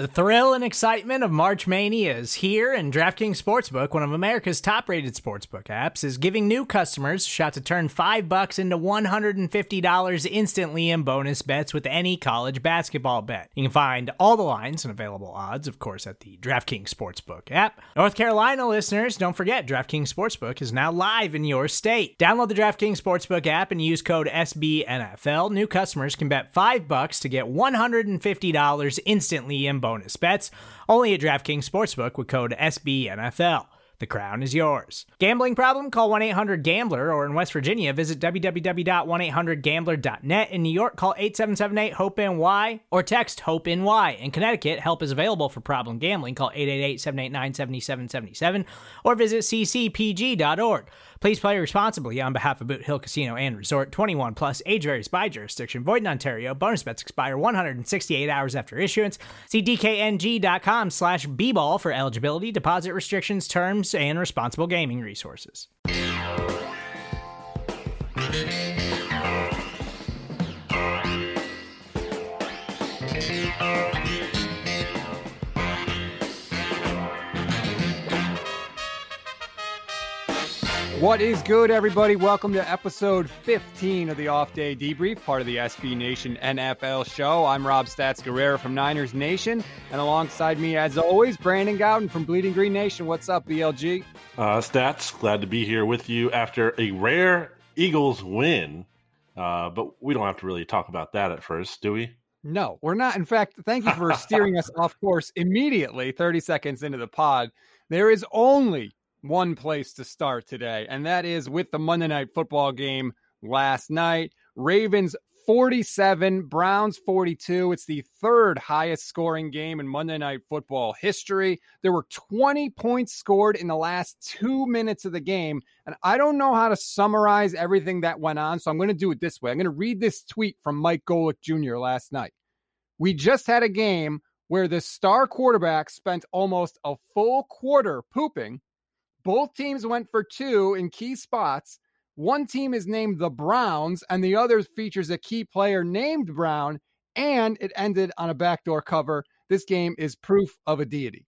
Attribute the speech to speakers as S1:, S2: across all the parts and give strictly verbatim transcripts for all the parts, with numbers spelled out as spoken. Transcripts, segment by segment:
S1: The thrill and excitement of March Mania is here, and DraftKings Sportsbook, one of America's top-rated sportsbook apps, is giving new customers a shot to turn five bucks into one hundred fifty dollars instantly in bonus bets with any college basketball bet. You can find all the lines and available odds, of course, at the DraftKings Sportsbook app. North Carolina listeners, don't forget, DraftKings Sportsbook is now live in your state. Download the DraftKings Sportsbook app and use code S B N F L. New customers can bet five bucks to get one hundred fifty dollars instantly in bonus bonus bets, only at DraftKings Sportsbook with code S B N F L. The crown is yours. Gambling problem? Call one eight hundred gambler, or in West Virginia, visit w w w dot one eight hundred gambler dot net. In New York, call eight seven seven eight hope N Y or text HOPE-NY. In Connecticut, help is available for problem gambling. Call eight eight eight, seven eight nine, seven seven seven seven or visit c c p g dot org. Please play responsibly on behalf of Boot Hill Casino and Resort. twenty-one plus, age varies by jurisdiction. Void in Ontario. Bonus bets expire one hundred sixty-eight hours after issuance. See d k n g dot com slash b ball for eligibility, deposit restrictions, terms, and responsible gaming resources.
S2: What is good, everybody? Welcome to episode fifteen of the Off Day Debrief, part of the S B Nation N F L show. I'm Rob Stats Guerrero from Niners Nation, and alongside me, as always, Brandon Gowden from Bleeding Green Nation. What's up, B L G?
S3: Uh, Stats, glad to be here with you after a rare Eagles win, uh, but we don't have to really talk about that at first, do we?
S2: No, we're not. In fact, thank you for steering us off course immediately, thirty seconds into the pod. There is only one place to start today, and that is with the Monday Night Football game last night. Ravens forty-seven, Browns forty-two. It's the third highest scoring game in Monday Night Football history. There were twenty points scored in the last two minutes of the game, and I don't know how to summarize everything that went on, so I'm going to do it this way. I'm going to read this tweet from Mike Golick Junior last night. We just had a game where the star quarterback spent almost a full quarter pooping. Both teams went for two in key spots. One team is named the Browns, and the other features a key player named Brown, and it ended on a backdoor cover. This game is proof of a deity.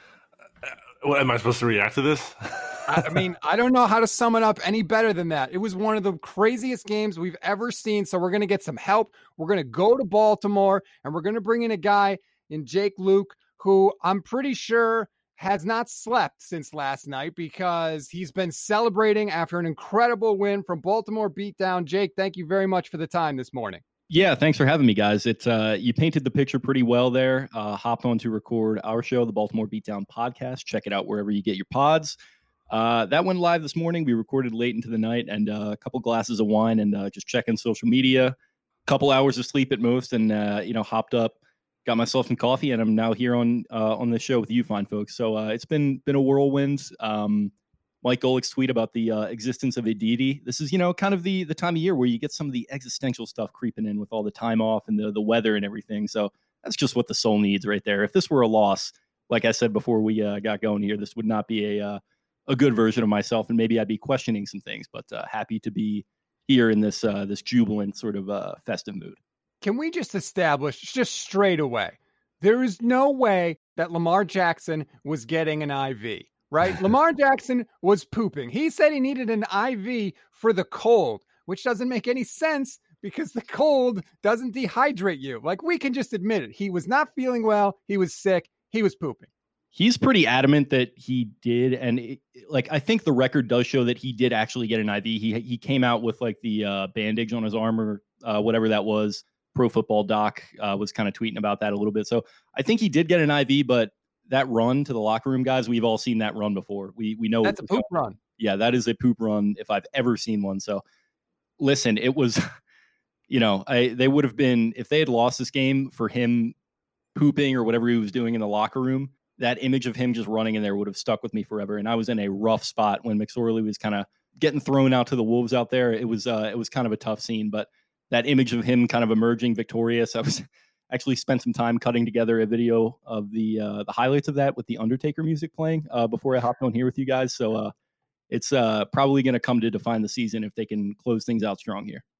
S3: Uh, well, am I supposed to react to this?
S2: I mean, I don't know how to sum it up any better than that. It was one of the craziest games we've ever seen, so we're going to get some help. We're going to go to Baltimore, and we're going to bring in a guy in Jake Luke, who I'm pretty sure has not slept since last night because he's been celebrating after an incredible win from Baltimore beatdown. Jake, thank you very much for the time this morning.
S4: Yeah, thanks for having me, guys. It's uh, you painted the picture pretty well there. Uh, hopped on to record our show, the Baltimore Beatdown Podcast. Check it out wherever you get your pods. Uh, that went live this morning. We recorded late into the night, and uh, a couple glasses of wine, and uh, just checking social media. A couple hours of sleep at most, and uh, you know, hopped up. Got myself some coffee, and I'm now here on uh, on the show with you fine folks. So uh, it's been been a whirlwind. Um, Mike Golick's tweet about the uh, existence of a deity. This is, you know, kind of the the time of year where you get some of the existential stuff creeping in with all the time off and the the weather and everything. So that's just what the soul needs right there. If this were a loss, like I said before we uh, got going here, this would not be a uh, a good version of myself, and maybe I'd be questioning some things. But uh, happy to be here in this uh, this jubilant sort of uh, festive mood.
S2: Can we just establish just straight away, there is no way that Lamar Jackson was getting an I V, right? Lamar Jackson was pooping. He said he needed an I V for the cold, which doesn't make any sense because the cold doesn't dehydrate you. Like, we can just admit it. He was not feeling well. He was sick. He was pooping.
S4: He's pretty adamant that he did. And it, like, I think the record does show that he did actually get an I V. He, he came out with like the uh, bandage on his arm or uh, whatever that was. Pro Football Doc uh, was kind of tweeting about that a little bit. So I think he did get an I V, but that run to the locker room, guys, we've all seen that run before. We we know
S2: that's a poop run.
S4: Yeah, that is a poop run if I've ever seen one. So listen, it was, you know, I they would have been, if they had lost this game for him pooping or whatever he was doing in the locker room, that image of him just running in there would have stuck with me forever. And I was in a rough spot when McSorley was kind of getting thrown out to the wolves out there. It was uh, it was kind of a tough scene, but that image of him kind of emerging victorious. I was actually spent some time cutting together a video of the uh, the highlights of that with the Undertaker music playing uh, before I hopped on here with you guys. So uh, it's uh, probably going to come to define the season if they can close things out strong here.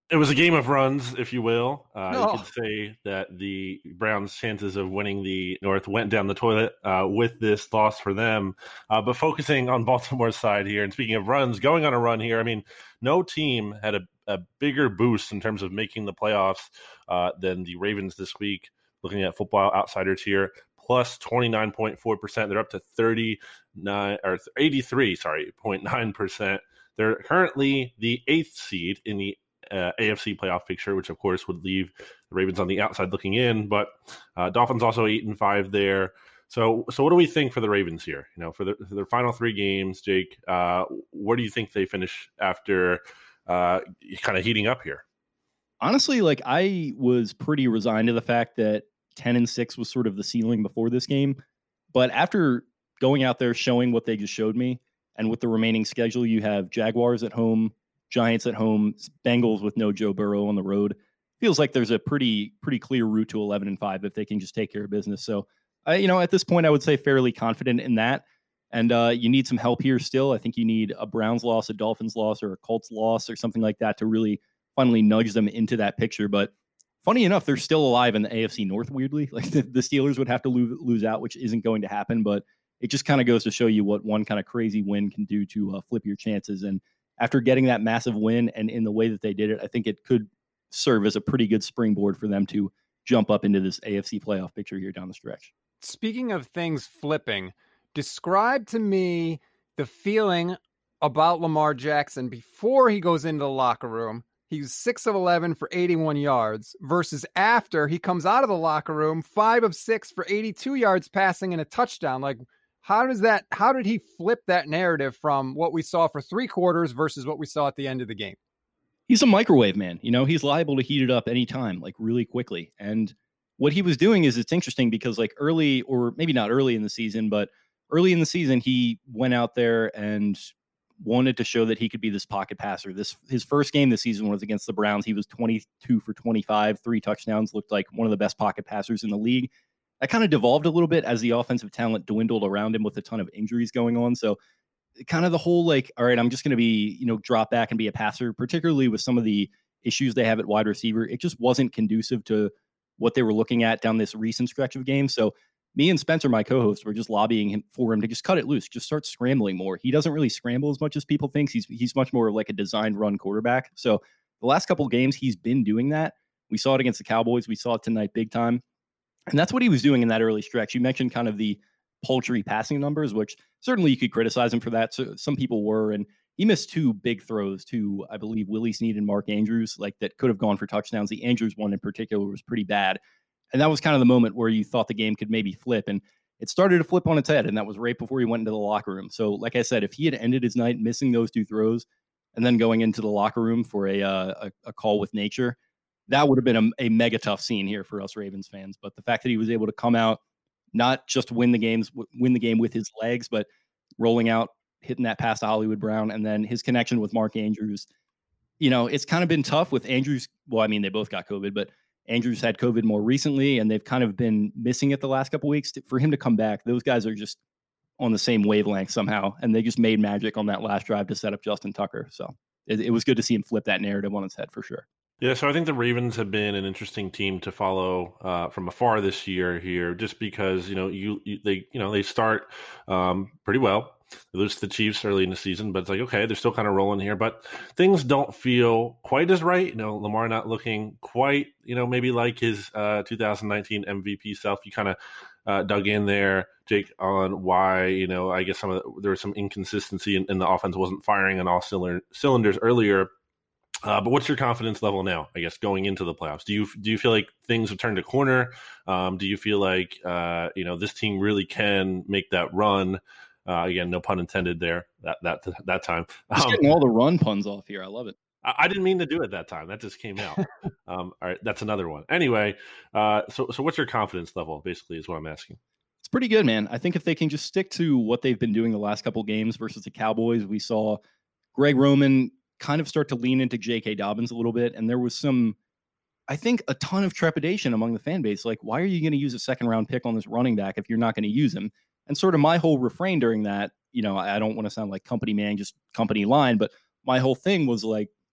S3: It was a game of runs, if you will. Uh,
S2: No.
S3: You could say that the Browns' chances of winning the North went down the toilet uh, with this loss for them. Uh, but focusing on Baltimore's side here, and speaking of runs, going on a run here, I mean, no team had a, a bigger boost in terms of making the playoffs uh, than the Ravens this week. Looking at Football Outsiders here, plus twenty-nine point four percent. They're up to thirty-nine or eighty-three, sorry, zero point nine percent. They're currently the eighth seed in the Uh, A F C playoff picture, which of course would leave the Ravens on the outside looking in. But uh, Dolphins also eight and five there. So, so what do we think for the Ravens here? You know, for, the, for their final three games, Jake, uh, where do you think they finish after uh, kind of heating up here?
S4: Honestly, like I was pretty resigned to the fact that ten and six was sort of the ceiling before this game. But after going out there, showing what they just showed me, and with the remaining schedule, you have Jaguars at home, Giants at home, Bengals with no Joe Burrow on the road. Feels like there's a pretty pretty clear route to eleven and five if they can just take care of business. So, uh, you know, at this point, I would say fairly confident in that. And uh, you need some help here still. I think you need a Browns loss, a Dolphins loss, or a Colts loss or something like that to really finally nudge them into that picture. But funny enough, they're still alive in the A F C North, weirdly. Like the, the Steelers would have to lose, lose out, which isn't going to happen. But it just kind of goes to show you what one kind of crazy win can do to uh, flip your chances. And after getting that massive win and in the way that they did it, I think it could serve as a pretty good springboard for them to jump up into this A F C playoff picture here down the stretch.
S2: Speaking of things flipping, describe to me the feeling about Lamar Jackson before he goes into the locker room. He's six of eleven for eighty-one yards versus after he comes out of the locker room, five of six for eighty-two yards passing and a touchdown. Like, How does that, how did he flip that narrative from what we saw for three quarters versus what we saw at the end of the game?
S4: He's a microwave man. You know, he's liable to heat it up anytime, like really quickly. And what he was doing is it's interesting because like early, or maybe not early in the season, but early in the season, he went out there and wanted to show that he could be this pocket passer. This, his first game this season was against the Browns. He was twenty-two for twenty-five, three touchdowns, looked like one of the best pocket passers in the league. That kind of devolved a little bit as the offensive talent dwindled around him with a ton of injuries going on. So kind of the whole like, all right, I'm just going to be, you know, drop back and be a passer, particularly with some of the issues they have at wide receiver. It just wasn't conducive to what they were looking at down this recent stretch of games. So me and Spencer, my co-host, were just lobbying him for him to just cut it loose, just start scrambling more. He doesn't really scramble as much as people think. He's he's much more like a designed run quarterback. So the last couple of games, he's been doing that. We saw it against the Cowboys. We saw it tonight big time. And that's what he was doing in that early stretch. You mentioned kind of the paltry passing numbers, which certainly you could criticize him for that. So some people were, and he missed two big throws to, I believe, Willie Snead and Mark Andrews, like that could have gone for touchdowns. The Andrews one in particular was pretty bad. And that was kind of the moment where you thought the game could maybe flip. And it started to flip on its head. And that was right before he went into the locker room. So like I said, if he had ended his night missing those two throws and then going into the locker room for a, uh, a, a call with nature, that would have been a, a mega tough scene here for us Ravens fans. But the fact that he was able to come out, not just win the games, win the game with his legs, but rolling out, hitting that pass to Hollywood Brown, and then his connection with Mark Andrews. You know, it's kind of been tough with Andrews. Well, I mean, they both got COVID, but Andrews had COVID more recently, and they've kind of been missing it the last couple of weeks. For him to come back, those guys are just on the same wavelength somehow, and they just made magic on that last drive to set up Justin Tucker. So it, it was good to see him flip that narrative on its head for sure.
S3: Yeah, so I think the Ravens have been an interesting team to follow uh, from afar this year here, just because you know you, you they you know they start um, pretty well. They lose to the Chiefs early in the season, but it's like okay, they're still kind of rolling here, but things don't feel quite as right. You know, Lamar not looking quite you know maybe like his uh, two thousand nineteen M V P self. You kind of uh, dug in there, Jake, on why you know I guess some of the, there was some inconsistency and, and the offense wasn't firing on all cylinder, cylinders earlier. Uh, but what's your confidence level now, I guess, going into the playoffs? Do you do you feel like things have turned a corner? Um, do you feel like, uh, you know, this team really can make that run? Uh, again, no pun intended there that that that time.
S4: Just
S3: um,
S4: getting all the run puns off here. I love it.
S3: I, I didn't mean to do it that time. That just came out. um, all right, that's another one. Anyway, uh, so so what's your confidence level, basically, is what I'm asking.
S4: It's pretty good, man. I think if they can just stick to what they've been doing the last couple games versus the Cowboys, we saw Greg Roman kind of start to lean into J K. Dobbins a little bit. And there was some, I think, a ton of trepidation among the fan base. Like, why are you going to use a second round pick on this running back if you're not going to use him? And sort of my whole refrain during that, you know, I don't want to sound like company man, just company line, but my whole thing was like,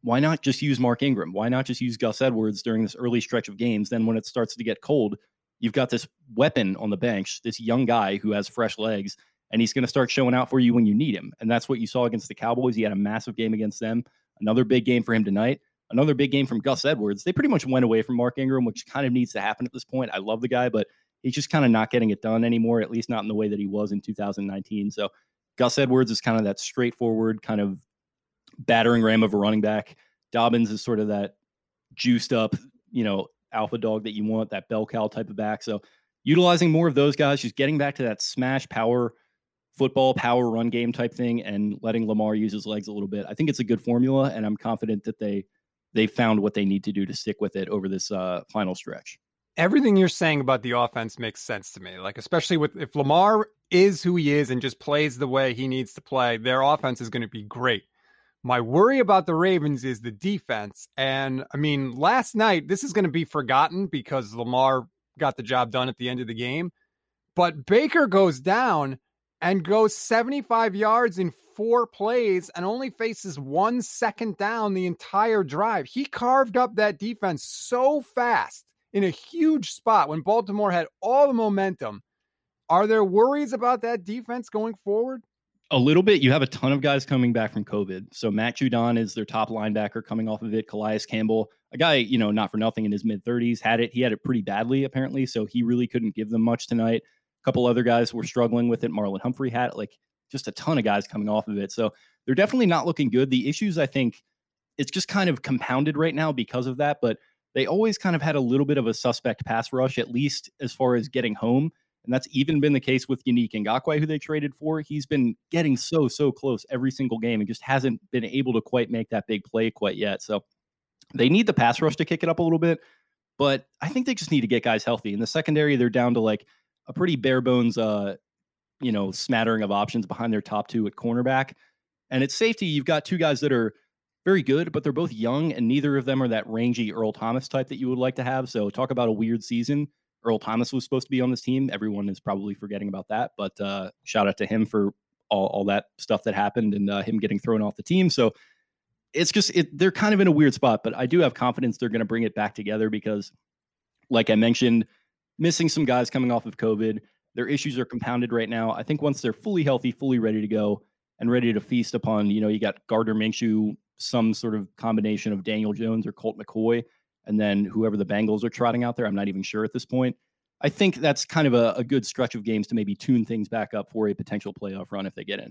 S4: why not just use Mark Ingram? Why not just use Gus Edwards during this early stretch of games? Then when it starts to get cold, you've got this weapon on the bench, this young guy who has fresh legs, and he's going to start showing out for you when you need him. And that's what you saw against the Cowboys. He had a massive game against them. Another big game for him tonight. Another big game from Gus Edwards. They pretty much went away from Mark Ingram, which kind of needs to happen at this point. I love the guy, but he's just kind of not getting it done anymore, at least not in the way that he was in two thousand nineteen. So Gus Edwards is kind of that straightforward kind of battering ram of a running back. Dobbins is sort of that juiced up, you know, alpha dog that you want, that bell cow type of back. So utilizing more of those guys, just getting back to that smash power football, power run game type thing, and letting Lamar use his legs a little bit. I think it's a good formula, and I'm confident that they they found what they need to do to stick with it over this uh, final stretch.
S2: Everything you're saying about the offense makes sense to me. Like, especially with if Lamar is who he is and just plays the way he needs to play, their offense is going to be great. My worry about the Ravens is the defense. And I mean, last night, this is going to be forgotten because Lamar got the job done at the end of the game. But Baker goes down and goes seventy-five yards in four plays and only faces one second down the entire drive. He carved up that defense so fast in a huge spot when Baltimore had all the momentum. Are there worries about that defense going forward?
S4: A little bit. You have a ton of guys coming back from COVID. So Matt Judon is their top linebacker coming off of it. Calais Campbell, a guy, you know, not for nothing in his mid thirties, had it. He had it pretty badly, apparently. So he really couldn't give them much tonight. A couple other guys were struggling with it. Marlon Humphrey had it. Like, just a ton of guys coming off of it. So they're definitely not looking good. The issues, I think, it's just kind of compounded right now because of that. But they always kind of had a little bit of a suspect pass rush, at least as far as getting home. And that's even been the case with Yannick Ngakoue, who they traded for. He's been getting so, so close every single game and just hasn't been able to quite make that big play quite yet. So they need the pass rush to kick it up a little bit. But I think they just need to get guys healthy. In the secondary, they're down to like a pretty bare bones, uh, you know, smattering of options behind their top two at cornerback. And at safety, you've got two guys that are very good, but they're both young, and neither of them are that rangy Earl Thomas type that you would like to have. So talk about a weird season. Earl Thomas was supposed to be on this team. Everyone is probably forgetting about that, but uh, shout out to him for all, all that stuff that happened and uh, him getting thrown off the team. So it's just, it, they're kind of in a weird spot, but I do have confidence they're going to bring it back together because, like I mentioned, missing some guys coming off of COVID, their issues are compounded right now. I think once they're fully healthy, fully ready to go and ready to feast upon, you know, you got Gardner Minshew, some sort of combination of Daniel Jones or Colt McCoy, and then whoever the Bengals are trotting out there. I'm not even sure at this point. I think that's kind of a, a good stretch of games to maybe tune things back up for a potential playoff run if they get in.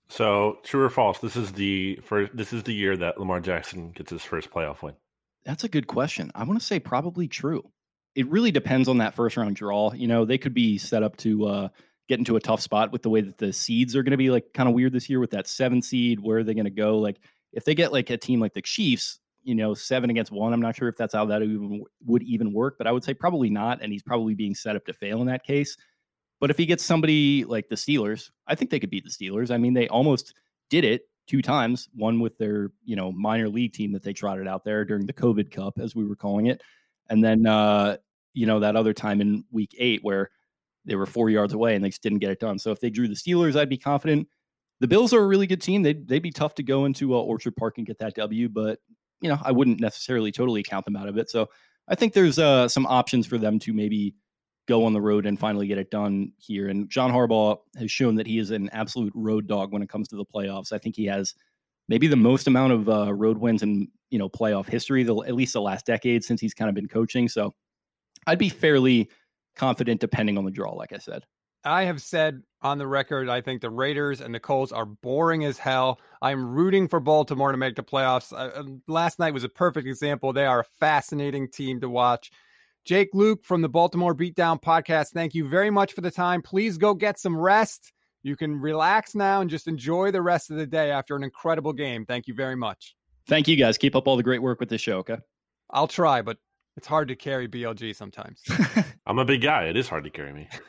S3: So true or false? This is the first, this is the year that Lamar Jackson gets his first playoff win.
S4: That's a good question. I want to say probably true. It really depends on that first round draw. You know, they could be set up to uh, get into a tough spot with the way that the seeds are going to be like kind of weird this year with that seven seed. Where are they going to go? Like if they get like a team like the Chiefs, you know, seven against one, I'm not sure if that's how that even would even work, but I would say probably not. And he's probably being set up to fail in that case. But if he gets somebody like the Steelers, I think they could beat the Steelers. I mean, they almost did it two times, one with their, you know, minor league team that they trotted out there during the COVID Cup, as we were calling it. And then, uh, you know, that other time in week eight where they were four yards away and they just didn't get it done. So if they drew the Steelers, I'd be confident. The Bills are a really good team. They'd, they'd be tough to go into uh, Orchard Park and get that W, but, you know, I wouldn't necessarily totally count them out of it. So I think there's uh, some options for them to maybe go on the road and finally get it done here. And John Harbaugh has shown that he is an absolute road dog when it comes to the playoffs. I think he has maybe the most amount of uh, road wins in, you know, playoff history, the, at least the last decade since he's kind of been coaching. So I'd be fairly confident depending on the draw, like I said.
S2: I have said on the record, I think the Raiders and the Colts are boring as hell. I'm rooting for Baltimore to make the playoffs. Uh, last night was a perfect example. They are a fascinating team to watch. Jake Luke from the Baltimore Beatdown Podcast, thank you very much for the time. Please go get some rest. You can relax now and just enjoy the rest of the day after an incredible game. Thank you very much.
S4: Thank you, guys. Keep up all the great work with this show, okay?
S2: I'll try, but it's hard to carry B L G sometimes.
S3: I'm a big guy. It is hard to carry me.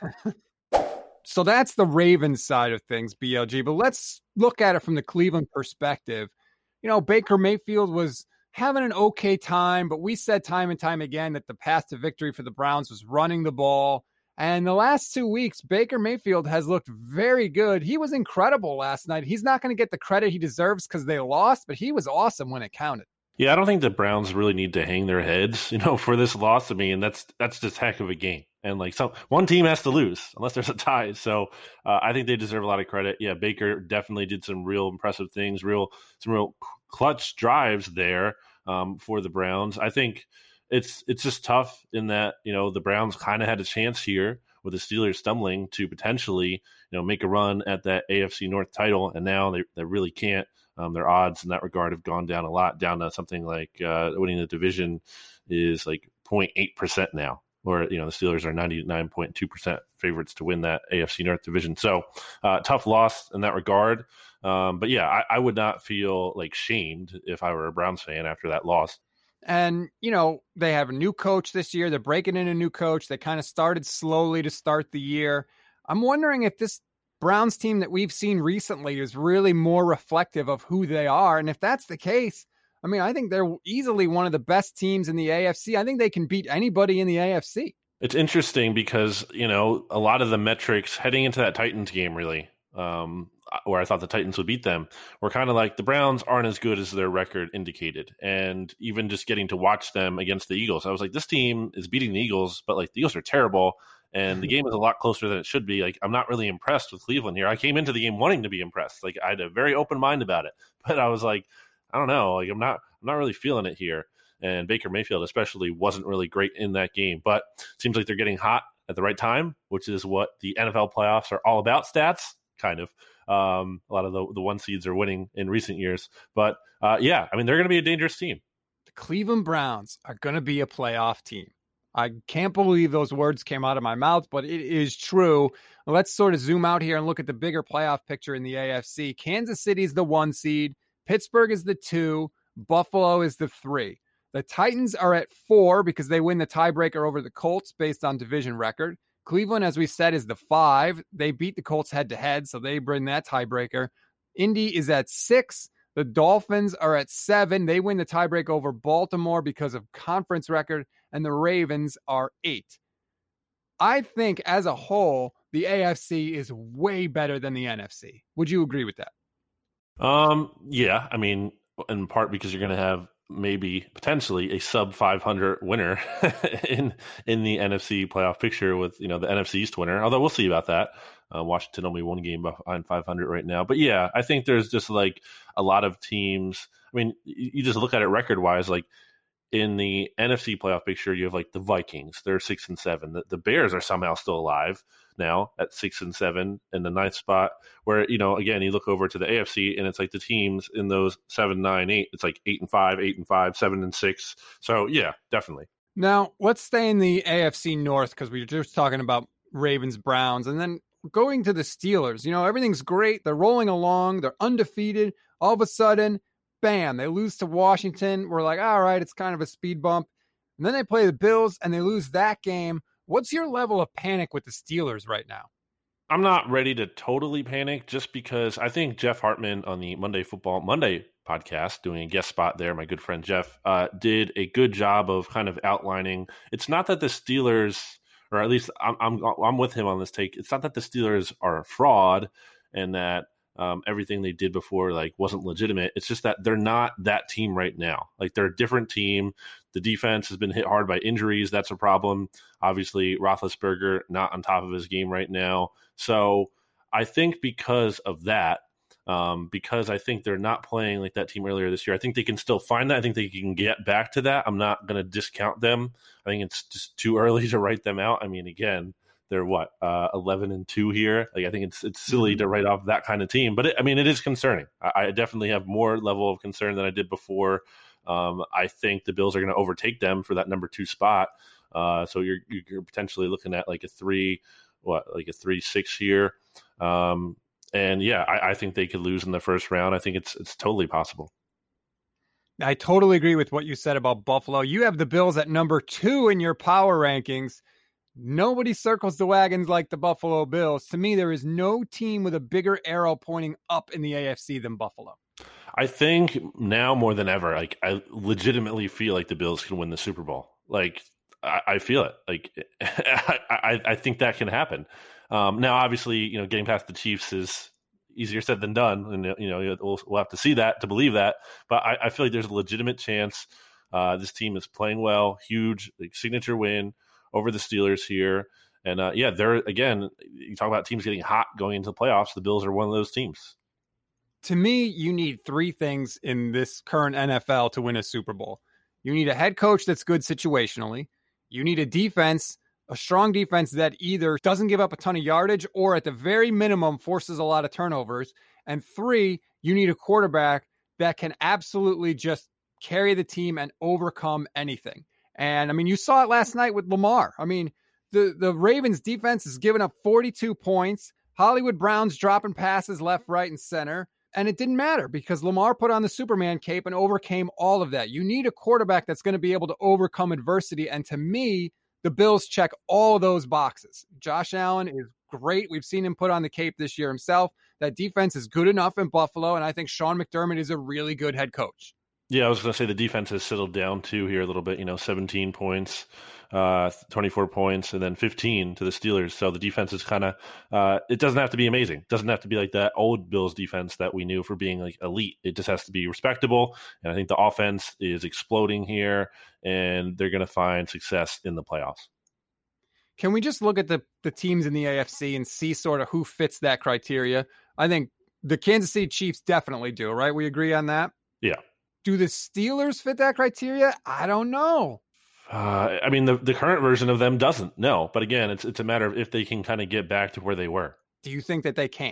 S2: So that's the Ravens side of things, B L G. But let's look at it from the Cleveland perspective. You know, Baker Mayfield was having an okay time, but we said time and time again that the path to victory for the Browns was running the ball. And the last two weeks, Baker Mayfield has looked very good. He was incredible last night. He's not going to get the credit he deserves because they lost, but he was awesome when it counted.
S3: Yeah, I don't think the Browns really need to hang their heads, you know, for this loss. I mean, that's that's just heck of a game. And like some one team has to lose unless there's a tie. So uh, I think they deserve a lot of credit. Yeah, Baker definitely did some real impressive things, real some real clutch drives there um, for the Browns. I think it's it's just tough in that, you know, the Browns kind of had a chance here with the Steelers stumbling to potentially, you know, make a run at that A F C North title, and now they they really can't. Um, their odds in that regard have gone down a lot, down to something like uh, winning the division is like zero point eight percent now, or, you know, the Steelers are ninety-nine point two percent favorites to win that A F C North division. So uh, tough loss in that regard. Um, but yeah, I, I would not feel like shamed if I were a Browns fan after that loss.
S2: And, you know, they have a new coach this year. They're breaking in a new coach. They kind of started slowly to start the year. I'm wondering if this Browns team that we've seen recently is really more reflective of who they are. And if that's the case, I mean, I think they're easily one of the best teams in the A F C. I think they can beat anybody in the A F C.
S3: It's interesting because, you know, a lot of the metrics heading into that Titans game, really, um, where I thought the Titans would beat them, were kind of like the Browns aren't as good as their record indicated. And even just getting to watch them against the Eagles, I was like, this team is beating the Eagles, but like the Eagles are terrible. And the game is a lot closer than it should be. Like, I'm not really impressed with Cleveland here. I came into the game wanting to be impressed. Like, I had a very open mind about it, but I was like, I don't know. Like, I'm not, I'm not really feeling it here. And Baker Mayfield especially wasn't really great in that game, but it seems like they're getting hot at the right time, which is what the N F L playoffs are all about. Stats, kind of. Um, a lot of the, the one seeds are winning in recent years, but uh, yeah, I mean, they're going to be a dangerous team.
S2: The Cleveland Browns are going to be a playoff team. I can't believe those words came out of my mouth, but it is true. Let's sort of zoom out here and look at the bigger playoff picture in the A F C. Kansas City is the one seed. Pittsburgh is the two. Buffalo is the three. The Titans are at four because they win the tiebreaker over the Colts based on division record. Cleveland, as we said, is the five. They beat the Colts head-to-head, so they bring that tiebreaker. Indy is at six. The Dolphins are at seven. They win the tiebreak over Baltimore because of conference record, and the Ravens are eight. I think as a whole, the A F C is way better than the N F C. Would you agree with that?
S3: Um, yeah, I mean, in part because you're going to have maybe potentially a sub five hundred winner in in the N F C playoff picture with, you know, the N F C East winner. Although we'll see about that. Uh, Washington only one game behind five hundred right now. But yeah, I think there's just like a lot of teams. I mean, you, you just look at it record wise, like in the N F C playoff picture, you have like the Vikings. They're six and seven. The, the Bears are somehow still alive now at six and seven in the ninth spot. Where, you know, again, you look over to the A F C and it's like the teams in those seven, nine, eight. It's like eight and five, eight and five, seven and six. So yeah, definitely.
S2: Now let's stay in the A F C North because we were just talking about Ravens, Browns, and then going to the Steelers. You know, everything's great. They're rolling along. They're undefeated. All of a sudden, bam, they lose to Washington. We're like, all right, it's kind of a speed bump. And then they play the Bills and they lose that game. What's your level of panic with the Steelers right now?
S3: I'm not ready to totally panic just because I think Jeff Hartman on the Monday Football Monday podcast, doing a guest spot there, my good friend Jeff, uh, did a good job of kind of outlining. It's not that the Steelers, or at least I'm, I'm I'm with him on this take. It's not that the Steelers are a fraud and that um, everything they did before like wasn't legitimate. It's just that they're not that team right now. Like they're a different team. The defense has been hit hard by injuries. That's a problem. Obviously, Roethlisberger not on top of his game right now. So I think because of that, um, because I think they're not playing like that team earlier this year, I think they can still find that. I think they can get back to that. I'm not going to discount them. I think it's just too early to write them out. I mean, again, they're what, uh, eleven and two here. Like I think it's it's silly to write off that kind of team. But it, I mean, it is concerning. I, I definitely have more level of concern than I did before. Um, I think the Bills are going to overtake them for that number two spot. Uh, so you're you're potentially looking at like a three, what, like a three six here. Um, and yeah, I, I think they could lose in the first round. I think it's it's totally possible.
S2: I totally agree with what you said about Buffalo. You have the Bills at number two in your power rankings. Nobody circles the wagons like the Buffalo Bills. To me, there is no team with a bigger arrow pointing up in the A F C than Buffalo.
S3: I think now more than ever, like I legitimately feel like the Bills can win the Super Bowl. Like I, I feel it. Like I, I, I think that can happen. Um, now, obviously, you know, getting past the Chiefs is easier said than done, and you know we'll, we'll have to see that to believe that. But I, I feel like there's a legitimate chance uh, this team is playing well. Huge like, signature win over the Steelers here, and uh, yeah, they're again. You talk about teams getting hot going into the playoffs. The Bills are one of those teams.
S2: To me, you need three things in this current N F L to win a Super Bowl. You need a head coach that's good situationally. You need a defense, a strong defense that either doesn't give up a ton of yardage or at the very minimum forces a lot of turnovers. And three, you need a quarterback that can absolutely just carry the team and overcome anything. And I mean, you saw it last night with Lamar. I mean, the, the Ravens defense has given up forty-two points. Hollywood Brown's dropping passes left, right, and center. And it didn't matter because Lamar put on the Superman cape and overcame all of that. You need a quarterback that's going to be able to overcome adversity. And to me, the Bills check all those boxes. Josh Allen is great. We've seen him put on the cape this year himself. That defense is good enough in Buffalo. And I think Sean McDermott is a really good head coach.
S3: Yeah, I was going to say the defense has settled down too here a little bit, you know, seventeen points, uh, twenty-four points, and then fifteen to the Steelers. So the defense is kind of, uh, it doesn't have to be amazing. It doesn't have to be like that old Bills defense that we knew for being like elite. It just has to be respectable. And I think the offense is exploding here, and they're going to find success in the playoffs.
S2: Can we just look at the, the teams in the A F C and see sort of who fits that criteria? I think the Kansas City Chiefs definitely do, right? We agree on that?
S3: Yeah.
S2: Do the Steelers fit that criteria? I don't know.
S3: Uh, I mean, the, the current version of them doesn't. No, but again, it's it's a matter of if they can kind of get back to where they were.
S2: Do you think that they can?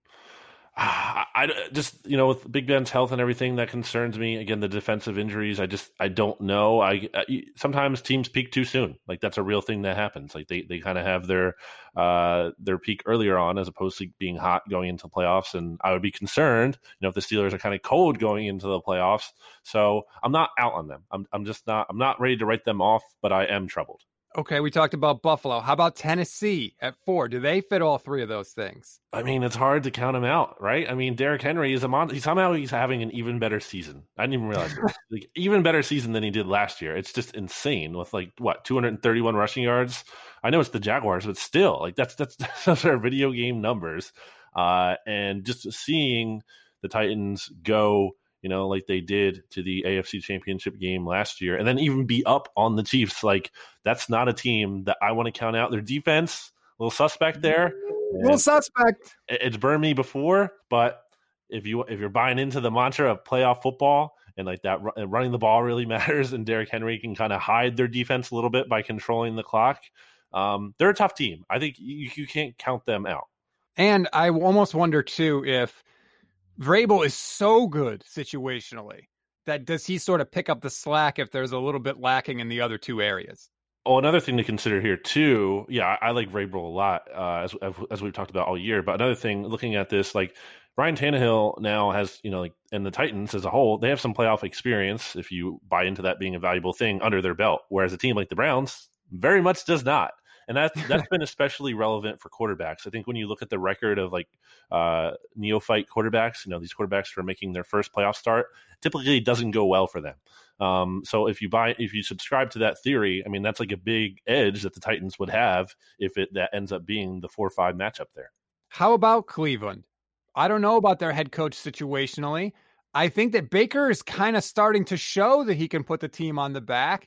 S3: I, I just, you know, with Big Ben's health and everything, that concerns me. Again, the defensive injuries, I just, I don't know. I, I sometimes teams peak too soon. Like that's a real thing that happens. Like they, they kind of have their, uh, their peak earlier on as opposed to being hot going into playoffs. And I would be concerned, you know, if the Steelers are kind of cold going into the playoffs. So I'm not out on them. I'm, I'm just not, I'm not ready to write them off, but I am troubled.
S2: Okay, we talked about Buffalo. How about Tennessee at four? Do they fit all three of those things?
S3: I mean, it's hard to count him out, right? I mean, Derrick Henry is a mon- he, somehow he's having an even better season. I didn't even realize it. Like even better season than he did last year. It's just insane with like what two hundred thirty-one rushing yards. I know it's the Jaguars, but still, like that's that's those are video game numbers. Uh, and just seeing the Titans go, you know, like they did to the A F C Championship game last year, and then even be up on the Chiefs. Like that's not a team that I want to count out. Their defense, a little suspect there.
S2: A little suspect.
S3: It's burned me before, but if you if you're buying into the mantra of playoff football and like that, running the ball really matters, and Derrick Henry can kind of hide their defense a little bit by controlling the clock. Um, they're a tough team. I think you, you can't count them out.
S2: And I almost wonder too if Vrabel is so good situationally that does he sort of pick up the slack if there's a little bit lacking in the other two areas?
S3: Oh, another thing to consider here too. Yeah, I, I like Vrabel a lot, uh, as as we've talked about all year. But another thing, looking at this, like Ryan Tannehill now has, you know, like, and the Titans as a whole, they have some playoff experience. If you buy into that being a valuable thing under their belt, whereas a team like the Browns very much does not. And that's, that's been especially relevant for quarterbacks. I think when you look at the record of like uh, neophyte quarterbacks, you know, these quarterbacks who are making their first playoff start, typically it doesn't go well for them. Um, so if you buy, if you subscribe to that theory, I mean, that's like a big edge that the Titans would have if it that ends up being the four or five matchup there.
S2: How about Cleveland? I don't know about their head coach situationally. I think that Baker is kind of starting to show that he can put the team on the back,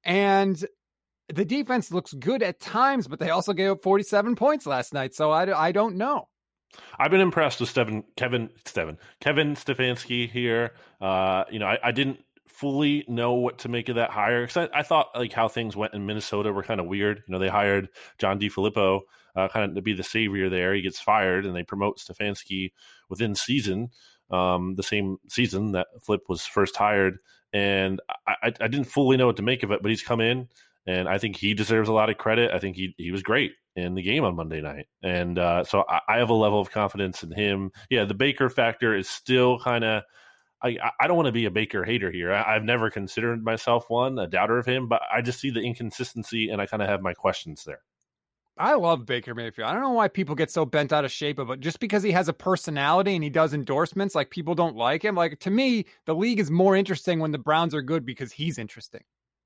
S2: and the defense looks good at times, but they also gave up forty-seven points last night. So I, I don't know.
S3: I've been impressed with Steven, Kevin, Steven, Kevin Stefanski here. Uh, you know, I, I didn't fully know what to make of that hire because I, I thought like how things went in Minnesota were kind of weird. You know, they hired John DeFilippo uh, kind of to be the savior there. He gets fired, and they promote Stefanski within season, um, the same season that Flip was first hired. And I, I, I didn't fully know what to make of it, but he's come in. And I think he deserves a lot of credit. I think he he was great in the game on Monday night. And uh, so I, I have a level of confidence in him. Yeah, the Baker factor is still kind of – I I don't want to be a Baker hater here. I, I've never considered myself one, a doubter of him, but I just see the inconsistency, and I kind of have my questions there.
S2: I love Baker Mayfield. I don't know why people get so bent out of shape of it. Just because he has a personality and he does endorsements, like people don't like him. Like to me, the league is more interesting when the Browns are good because he's interesting.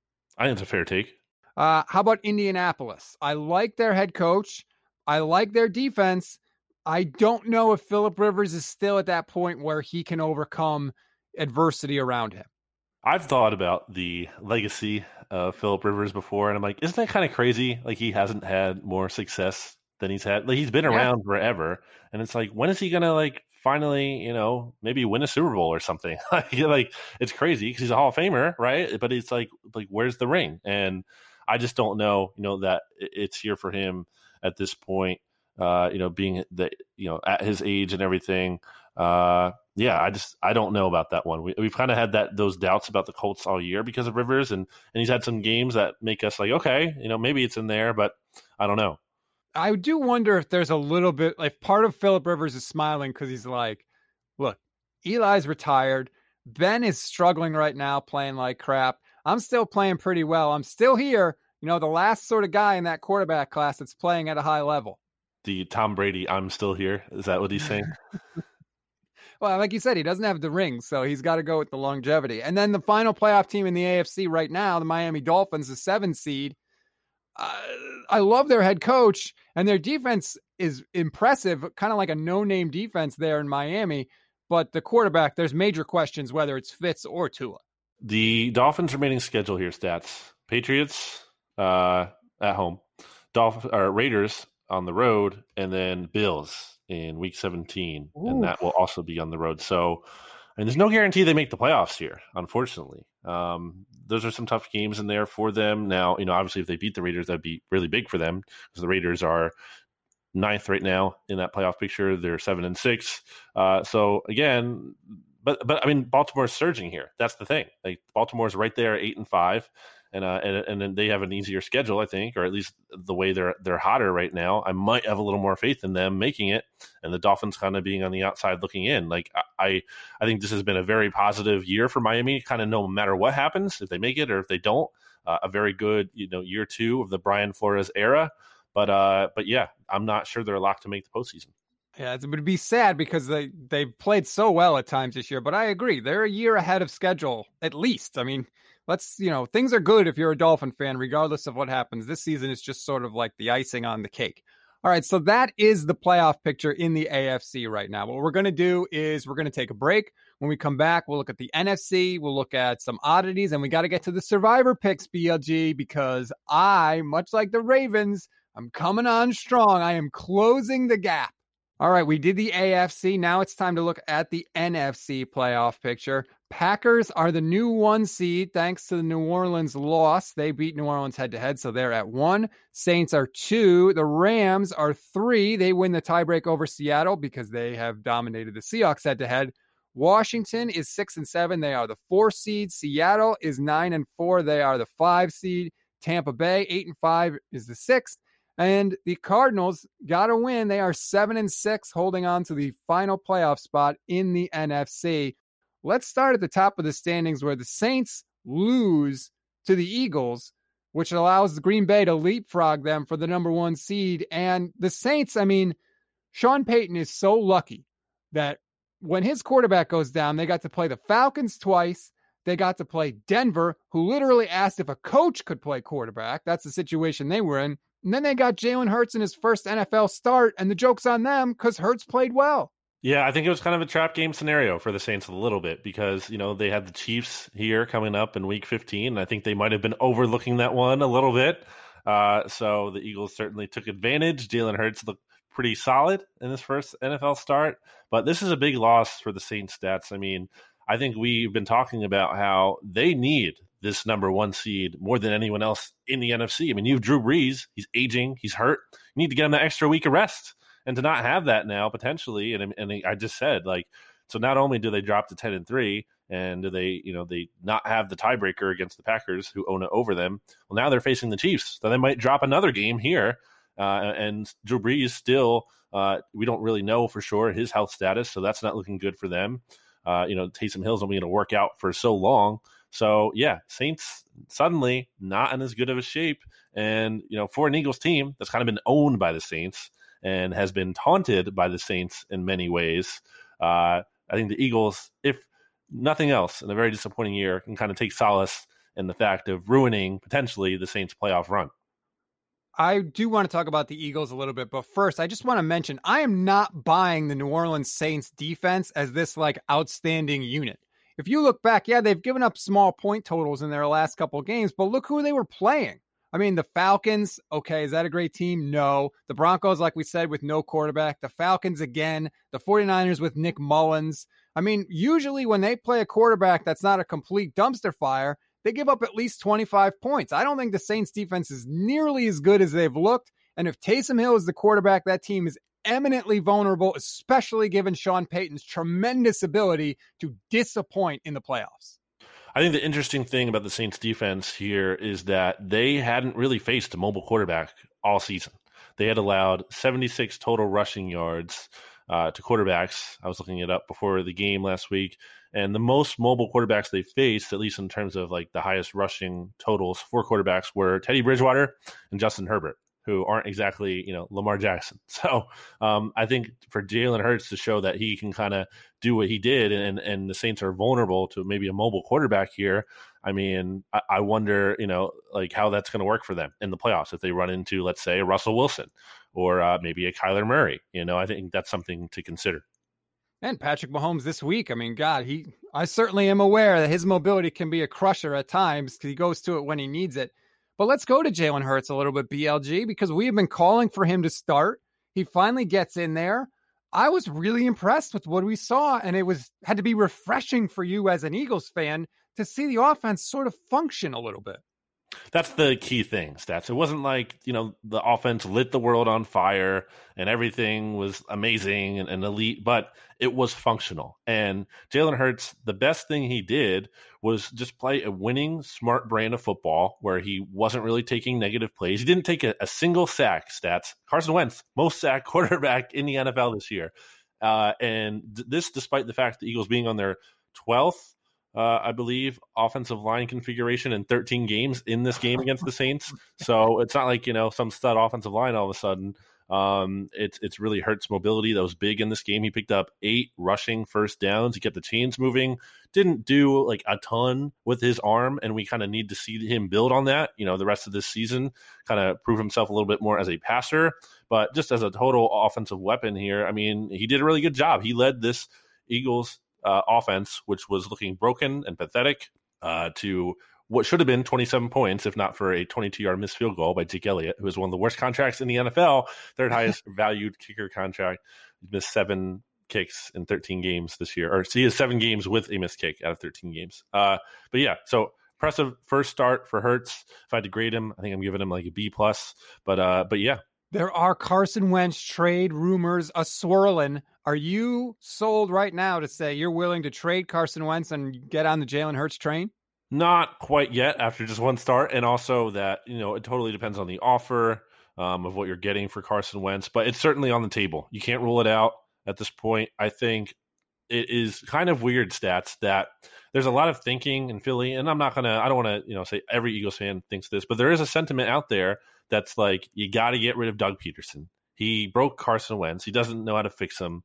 S3: I think it's a fair take.
S2: Uh, how about Indianapolis? I like their head coach. I like their defense, I don't know if Phillip Rivers is still at that point where he can overcome adversity around him.
S3: I've thought about the legacy of Phillip Rivers before, and I'm like, isn't that kind of crazy? Like, he hasn't had more success than he's had. Like, he's been around yeah. forever, and it's like, when is he gonna like finally, you know, maybe win a Super Bowl or something? Like, it's crazy because he's a Hall of Famer, right? But it's like, like, where's the ring? And I just don't know, you know, that it's here for him at this point. Uh, you know, being the, you know, at his age and everything. Uh, yeah, I just, I don't know about that one. We, we've kind of had that, those doubts about the Colts all year because of Rivers, and, and he's had some games that make us like, okay, you know, maybe it's in there, but I don't know.
S2: I do wonder if there's a little bit, like, part of Phillip Rivers is smiling because he's like, look, Eli's retired. Ben is struggling right now, playing like crap. I'm still playing pretty well. I'm still here. You know, the last sort of guy in that quarterback class that's playing at a high level.
S3: The Tom Brady, I'm still here. Is that what he's saying?
S2: Well, like you said, he doesn't have the ring, so he's got to go with the longevity. And then the final playoff team in the A F C right now, the Miami Dolphins, the seven seed. Uh, I love their head coach, and their defense is impressive, kind of like a no-name defense there in Miami. But the quarterback, there's major questions whether it's Fitz or Tua.
S3: The Dolphins' remaining schedule here, stats. Patriots uh, at home. Dolph- or Raiders on the road, and then Bills in week seventeen. Ooh. And that will also be on the road. So, and there's no guarantee they make the playoffs here, unfortunately. Um, those are some tough games in there for them. Now, you know, obviously if they beat the Raiders, that'd be really big for them because the Raiders are ninth right now in that playoff picture. They're seven and six. Uh, so again, but, but I mean, Baltimore's surging here. That's the thing. Like, Baltimore's right there, eight and five. And, uh, and and then they have an easier schedule, I think, or at least the way they're they're hotter right now. I might have a little more faith in them making it, and the Dolphins kind of being on the outside looking in. Like, I I think this has been a very positive year for Miami. Kind of no matter what happens, if they make it or if they don't, uh, a very good you know year two of the Brian Flores era. But uh, but yeah, I'm not sure they're locked to make the postseason.
S2: Yeah, it would be sad because they they played so well at times this year. But I agree, they're a year ahead of schedule at least. I mean. Let's, you know, things are good if you're a Dolphin fan, regardless of what happens. This season is just sort of like the icing on the cake. All right, so that is the playoff picture in the A F C right now. What we're going to do is we're going to take a break. When we come back, we'll look at the N F C, we'll look at some oddities, and we got to get to the Survivor picks, B L G, because I, much like the Ravens, I'm coming on strong. I am closing the gap. All right, we did the A F C. Now it's time to look at the N F C playoff picture. Packers are the new one seed thanks to the New Orleans loss. They beat New Orleans head-to-head, so they're at one. Saints are two. The Rams are three. They win the tiebreak over Seattle because they have dominated the Seahawks head-to-head. Washington is six and seven. They are the four seed. Seattle is nine and four. They are the five seed. Tampa Bay, eight and five, is the sixth. And the Cardinals got to win. They are seven and six, holding on to the final playoff spot in the N F C. Let's start at the top of the standings where the Saints lose to the Eagles, which allows the Green Bay to leapfrog them for the number one seed. And the Saints, I mean, Sean Payton is so lucky that when his quarterback goes down, they got to play the Falcons twice. They got to play Denver, who literally asked if a coach could play quarterback. That's the situation they were in. And then they got Jalen Hurts in his first N F L start, and the joke's on them because Hurts played well.
S3: Yeah, I think it was kind of a trap game scenario for the Saints a little bit because, you know, they had the Chiefs here coming up in week fifteen. And I think they might have been overlooking that one a little bit. Uh, so the Eagles certainly took advantage. Jalen Hurts looked pretty solid in his first N F L start. But this is a big loss for the Saints stats. I mean, I think we've been talking about how they need this number one seed more than anyone else in the N F C. I mean, you have Drew Brees. He's aging. He's hurt. You need to get him that extra week of rest. And to not have that now, potentially, and and I just said, like, so not only do they drop to ten and three, and do they, you know, they not have the tiebreaker against the Packers, who own it over them. Well, now they're facing the Chiefs, so they might drop another game here. Uh, and Drew Brees still, uh, we don't really know for sure his health status, so that's not looking good for them. Uh, you know, Taysom Hill's only going to work out for so long. So, yeah, Saints suddenly not in as good of a shape. And, you know, for an Eagles team that's kind of been owned by the Saints and has been taunted by the Saints in many ways, uh, I think the Eagles, if nothing else, in a very disappointing year, can kind of take solace in the fact of ruining, potentially, the Saints' playoff run.
S2: I do want to talk about the Eagles a little bit, but first, I just want to mention I am not buying the New Orleans Saints defense as this like outstanding unit. If you look back, yeah, they've given up small point totals in their last couple of games, but look who they were playing. I mean, the Falcons, okay, is that a great team? No. The Broncos, like we said, with no quarterback. The Falcons again. The 49ers with Nick Mullins. I mean, usually when they play a quarterback that's not a complete dumpster fire, they give up at least twenty-five points. I don't think the Saints defense is nearly as good as they've looked. And if Taysom Hill is the quarterback, that team is eminently vulnerable, especially given Sean Payton's tremendous ability to disappoint in the playoffs.
S3: I think the interesting thing about the Saints defense here is that they hadn't really faced a mobile quarterback all season. They had allowed seventy-six total rushing yards uh, to quarterbacks. I was looking it up before the game last week. And the most mobile quarterbacks they faced, at least in terms of like the highest rushing totals for quarterbacks, were Teddy Bridgewater and Justin Herbert, who aren't exactly, you know, Lamar Jackson. So um, I think for Jalen Hurts to show that he can kind of do what he did, and and the Saints are vulnerable to maybe a mobile quarterback here. I mean, I, I wonder, you know, like how that's going to work for them in the playoffs if they run into, let's say, a Russell Wilson or uh, maybe a Kyler Murray. You know, I think that's something to consider.
S2: And Patrick Mahomes this week, I mean, God, he I certainly am aware that his mobility can be a crusher at times because he goes to it when he needs it. But let's go to Jalen Hurts a little bit, B L G, because we have been calling for him to start. He finally gets in there. I was really impressed with what we saw, and it was had to be refreshing for you as an Eagles fan to see the offense sort of function a little bit.
S3: That's the key thing, Stats. It wasn't like, you know, the offense lit the world on fire and everything was amazing and, and elite, but it was functional. And Jalen Hurts, the best thing he did was just play a winning, smart brand of football where he wasn't really taking negative plays. He didn't take a, a single sack, Stats. Carson Wentz, most sack quarterback in the N F L this year. Uh, and th- this despite the fact the Eagles being on their twelfth Uh, I believe, offensive line configuration in thirteen games in this game against the Saints. So it's not like, you know, some stud offensive line all of a sudden. Um, it's it's really Hurts' mobility that was big in this game. He picked up eight rushing first downs. He kept the chains moving. Didn't do like a ton with his arm, and we kind of need to see him build on that, you know, the rest of this season, kind of prove himself a little bit more as a passer. But just as a total offensive weapon here, I mean, he did a really good job. He led this Eagles Uh, offense, which was looking broken and pathetic, uh, to what should have been twenty-seven points, if not for a twenty-two-yard missed field goal by Zeke Elliott, who is one of the worst contracts in the N F L, third highest valued kicker contract. He missed seven kicks in thirteen games this year, or so he has seven games with a missed kick out of thirteen games. Uh, but yeah, so impressive first start for Hurts. If I had to grade him, I think I'm giving him like a B plus. But uh, but yeah.
S2: There are Carson Wentz trade rumors a swirling. Are you sold right now to say you're willing to trade Carson Wentz and get on the Jalen Hurts train?
S3: Not quite yet after just one start. And also that, you know, it totally depends on the offer um, of what you're getting for Carson Wentz, but it's certainly on the table. You can't rule it out at this point. I think it is kind of weird, Stats, that there's a lot of thinking in Philly, and I'm not going to, I don't want to, you know, say every Eagles fan thinks this, but there is a sentiment out there that's like, you got to get rid of Doug Peterson. He broke Carson Wentz. He doesn't know how to fix him.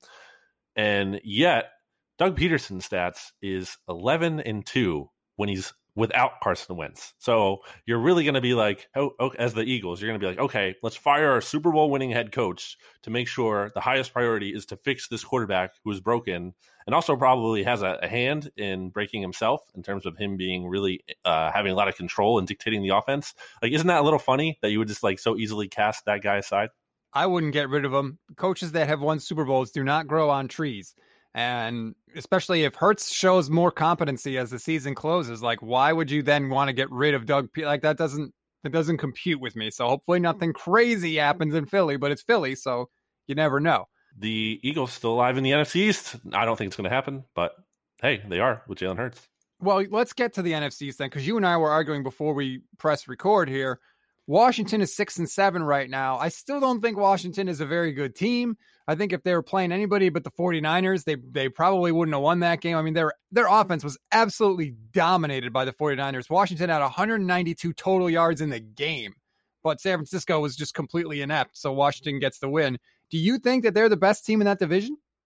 S3: And yet, Doug Peterson stats is eleven and two when he's without Carson Wentz. So you're really going to be like, oh, oh, as the Eagles, you're going to be like, okay, let's fire our Super Bowl winning head coach to make sure the highest priority is to fix this quarterback who is broken and also probably has a, a hand in breaking himself in terms of him being really uh, having a lot of control and dictating the offense. Like, isn't that a little funny that you would just like so easily cast that guy aside?
S2: I wouldn't get rid of him. Coaches that have won Super Bowls do not grow on trees. And especially if Hurts shows more competency as the season closes, like why would you then want to get rid of Doug P? Like that doesn't that doesn't compute with me. So hopefully nothing crazy happens in Philly, but it's Philly, so you never know.
S3: The Eagles still alive in the N F C East. I don't think it's going to happen, but hey, they are with Jalen Hurts.
S2: Well, let's get to the N F C East then, because you and I were arguing before we press record here. Washington is six and seven right now. I still don't think Washington is a very good team. I think if they were playing anybody but the 49ers, they they probably wouldn't have won that game. I mean, their their offense was absolutely dominated by the 49ers. Washington had one hundred ninety-two total yards in the game, but San Francisco was just completely inept, so Washington gets the win. Do you think that they're the best team in that division?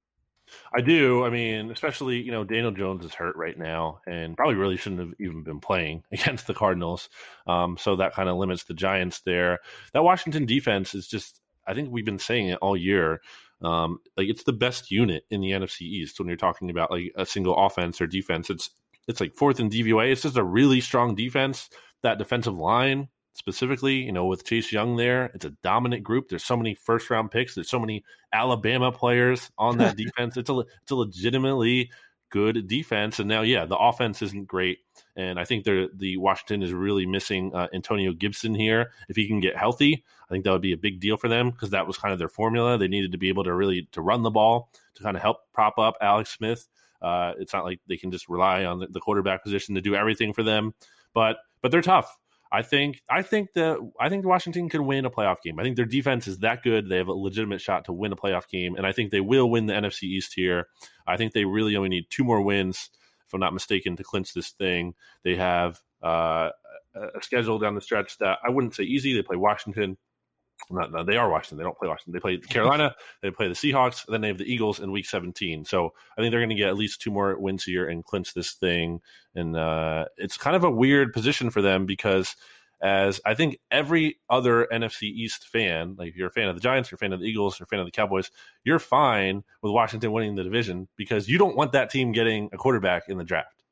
S3: I do. I mean, especially, you know, Daniel Jones is hurt right now and probably really shouldn't have even been playing against the Cardinals. Um, so that kind of limits the Giants there. That Washington defense is just, I think we've been saying it all year. Um, like it's the best unit in the N F C East when you're talking about like a single offense or defense. It's it's like fourth in D V O A. It's just a really strong defense. That defensive line specifically, you know, with Chase Young there, it's a dominant group. There's so many first round picks. There's so many Alabama players on that defense. It's a it's a legitimately good defense. And now, yeah, the offense isn't great. And I think the the Washington is really missing uh, Antonio Gibson here. If he can get healthy, I think that would be a big deal for them because that was kind of their formula. They needed to be able to really to run the ball to kind of help prop up Alex Smith. Uh, it's not like they can just rely on the, the quarterback position to do everything for them, but but they're tough. I think I think that I think Washington could win a playoff game. I think their defense is that good. They have a legitimate shot to win a playoff game, and I think they will win the N F C East here. I think they really only need two more wins, if I'm not mistaken, to clinch this thing. They have uh, a schedule down the stretch that I wouldn't say easy. They play Washington. Not, no, they are Washington. They don't play Washington. They play Carolina. They play the Seahawks. And then they have the Eagles in Week seventeen. So I think they're going to get at least two more wins here and clinch this thing. And uh, it's kind of a weird position for them because, as I think every other N F C East fan, like if you're a fan of the Giants, you're a fan of the Eagles, you're a fan of the Cowboys, you're fine with Washington winning the division because you don't want that team getting a quarterback in the draft.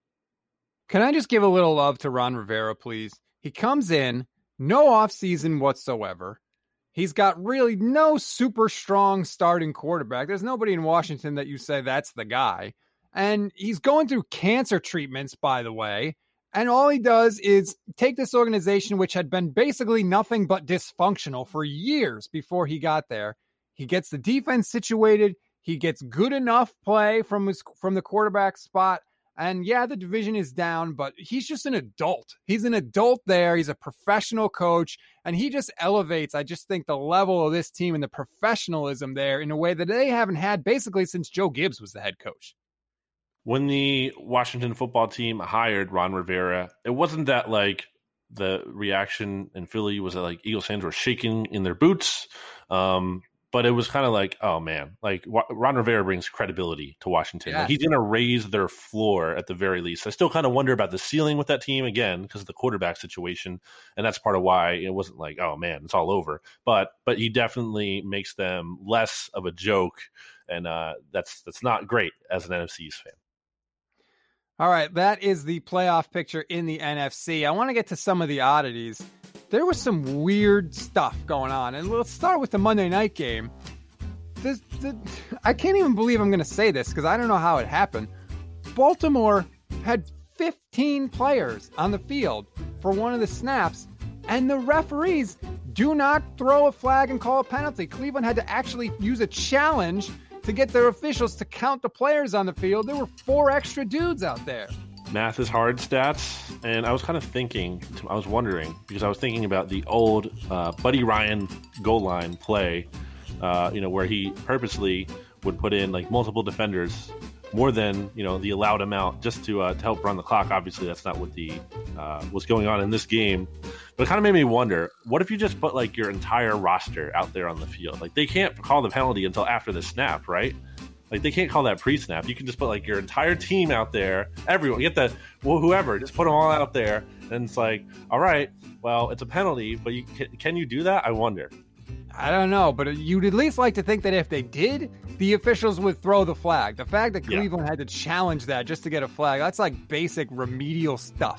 S2: Can I just give a little love to Ron Rivera, please? He comes in, no offseason whatsoever. He's got really no super strong starting quarterback. There's nobody in Washington that you say that's the guy. And he's going through cancer treatments, by the way. And all he does is take this organization, which had been basically nothing but dysfunctional for years before he got there. He gets the defense situated. He gets good enough play from his from the quarterback spot. And yeah, the division is down, but he's just an adult. He's an adult there. He's a professional coach, and he just elevates, I just think, the level of this team and the professionalism there in a way that they haven't had basically since Joe Gibbs was the head coach.
S3: When the Washington football team hired Ron Rivera, it wasn't that like the reaction in Philly was that like Eagles fans were shaking in their boots. Um, But it was kind of like, oh, man, like Ron Rivera brings credibility to Washington.
S2: Yes.
S3: Like, he's going to raise their floor at the very least. I still kind of wonder about the ceiling with that team, again, because of the quarterback situation. And that's part of why it wasn't like, oh, man, it's all over. But but he definitely makes them less of a joke. And uh, that's that's not great as an N F C East fan.
S2: All right, that is the playoff picture in the N F C. I want to get to some of the oddities. There was some weird stuff going on. And let's start with the Monday night game. This, the, I can't even believe I'm going to say this because I don't know how it happened. Baltimore had fifteen players on the field for one of the snaps, and the referees do not throw a flag and call a penalty. Cleveland had to actually use a challenge to get their officials to count the players on the field. There were four extra dudes out there.
S3: Math is hard stats, and I was kind of thinking, I was wondering, because I was thinking about the old uh, Buddy Ryan goal line play, uh, you know, where he purposely would put in like multiple defenders, more than, you know, the allowed amount, just to, uh, to help run the clock. Obviously, that's not what the uh, what's going on in this game, but it kind of made me wonder, what if you just put like your entire roster out there on the field? Like, they can't call the penalty until after the snap, right? Like, they can't call that pre-snap. You can just put, like, your entire team out there. Everyone. Get that. Well, whoever. Just put them all out there. And it's like, all right, well, it's a penalty, but you can, can you do that? I wonder.
S2: I don't know, but you'd at least like to think that if they did, the officials would throw the flag. The fact that Cleveland yeah. had to challenge that just to get a flag, that's like basic remedial stuff.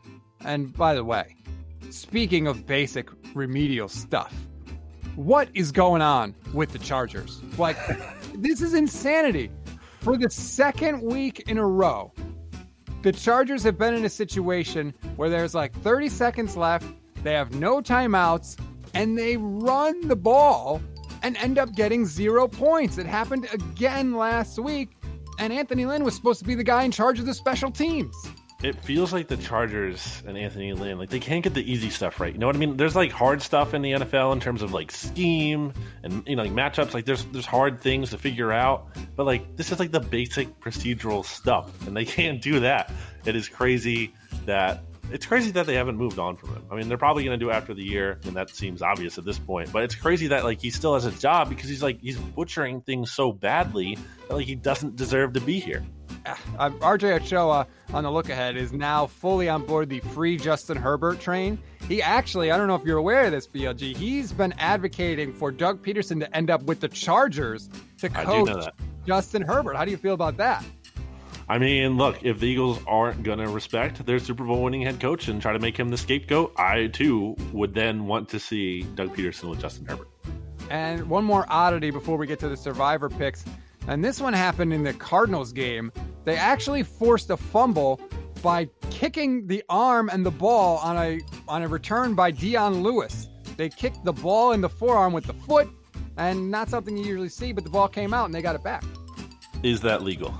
S2: And by the way, speaking of basic remedial stuff, what is going on with the Chargers? Like... This is insanity. For the second week in a row, the Chargers have been in a situation where there's like thirty seconds left, they have no timeouts, and they run the ball and end up getting zero points. It happened again last week, and Anthony Lynn was supposed to be the guy in charge of the special teams.
S3: It feels like the Chargers and Anthony Lynn, like, they can't get the easy stuff right. You know what I mean? There's like hard stuff in the N F L in terms of like scheme and, you know, like matchups. Like there's there's hard things to figure out, but like this is like the basic procedural stuff, and they can't do that. It is crazy that it's crazy that they haven't moved on from him. I mean, they're probably going to do it after the year, and that seems obvious at this point. But it's crazy that like he still has a job because he's like he's butchering things so badly that like he doesn't deserve to be here.
S2: Uh, R J Ochoa on the look ahead is now fully on board the free Justin Herbert train. He actually, I don't know if you're aware of this, B L G, he's been advocating for Doug Peterson to end up with the Chargers to coach Justin Herbert. How do you feel about that?
S3: I mean, look, if the Eagles aren't going to respect their Super Bowl winning head coach and try to make him the scapegoat, I too would then want to see Doug Peterson with Justin Herbert.
S2: And one more oddity before we get to the survivor picks. And this one happened in the Cardinals game. They actually forced a fumble by kicking the arm and the ball on a on a return by Dion Lewis. They kicked the ball in the forearm with the foot, and not something you usually see, but the ball came out and they got it back.
S3: Is that legal?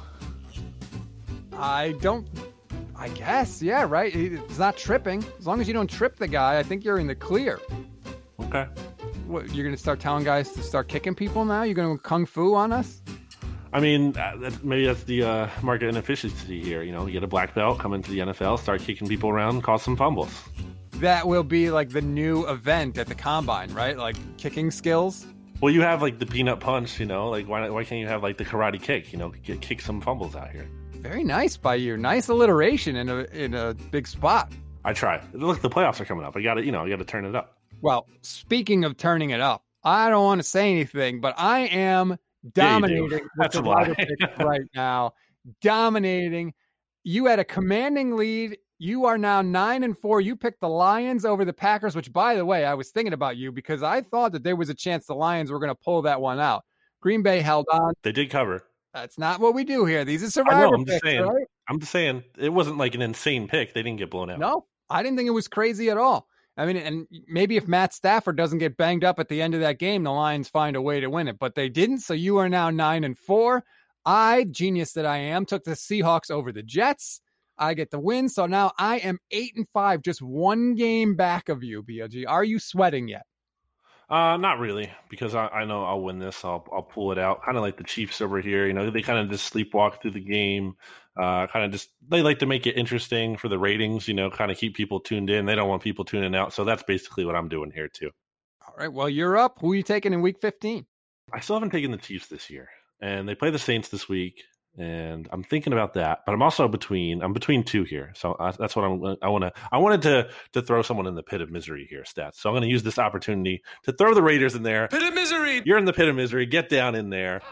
S2: I don't, I guess, yeah, right? It's not tripping. As long as you don't trip the guy, I think you're in the clear.
S3: Okay.
S2: What, you're going to start telling guys to start kicking people now? You're going to kung fu on us?
S3: I mean, that, maybe that's the uh, market inefficiency here. You know, you get a black belt, come into the N F L, start kicking people around, cause some fumbles.
S2: That will be like the new event at the Combine, right? Like kicking skills.
S3: Well, you have like the peanut punch, you know, like why why can't you have like the karate kick, you know, get, kick some fumbles out here.
S2: Very nice by you. Nice alliteration in a in a big spot.
S3: I try. Look, the playoffs are coming up. I got to, you know, you got to turn it up.
S2: Well, speaking of turning it up, I don't want to say anything, but I am dominating
S3: yeah,
S2: the survivor picks right now. Dominating. You had a commanding lead. You are now nine and four. You picked the Lions over the Packers, which, by the way, I was thinking about you because I thought that there was a chance the Lions were going to pull that one out. Green Bay held on.
S3: They did cover.
S2: That's not what we do here. These are survivor
S3: know, I'm
S2: picks,
S3: just saying,
S2: right?
S3: I'm just saying it wasn't like an insane pick. They didn't get blown out.
S2: No, I didn't think it was crazy at all. I mean, and maybe if Matt Stafford doesn't get banged up at the end of that game, the Lions find a way to win it, but they didn't. So you are now nine and four. I, genius that I am, took the Seahawks over the Jets. I get the win. So now I am eight and five, just one game back of you, B L G. Are you sweating yet?
S3: Uh, not really, because I, I know I'll win this. I'll I'll pull it out. Kind of like the Chiefs over here. You know, they kind of just sleepwalk through the game. Uh, kind of just they like to make it interesting for the ratings. You know, kind of keep people tuned in. They don't want people tuning out. So that's basically what I'm doing here too.
S2: All right. Well, you're up. Who are you taking in Week fifteen?
S3: I still haven't taken the Chiefs this year, and they play the Saints this week. And I'm thinking about that, but I'm also between. I'm between two here, so I, that's what I'm. I want to. I wanted to to throw someone in the pit of misery here, Stats. So I'm going to use this opportunity to throw the Raiders in there.
S5: Pit of misery.
S3: You're in the pit of misery. Get down in there.